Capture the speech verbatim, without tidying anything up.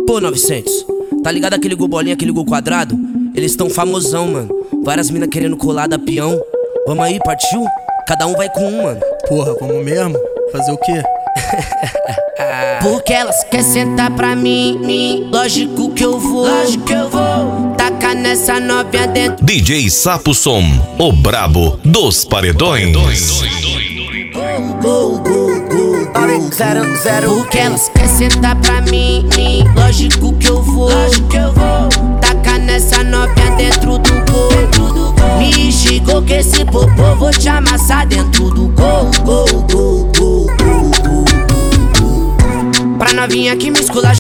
Pô, novecentos, tá ligado aquele gol bolinha, aquele gol quadrado? Eles tão famosão, mano. Várias minas querendo colar da peão. Vamos aí, partiu? Cada um vai com um, mano. Porra, vamos mesmo? Fazer o quê? Porque elas querem sentar pra mim, mim. Lógico que eu vou, lógico que eu vou. Taca nessa novinha dentro. D J Sapo Som, o brabo dos paredões. Go, go, go, go. Zero, zero. Porque elas querem sentar pra mim, mim. Lógico que eu vou, lógico que eu vou. Taca nessa novinha dentro do gol, dentro do gol. Me chegou que esse popô vou te amassar dentro do gol, gol, gol, gol, gol, gol. Pra novinha que me escula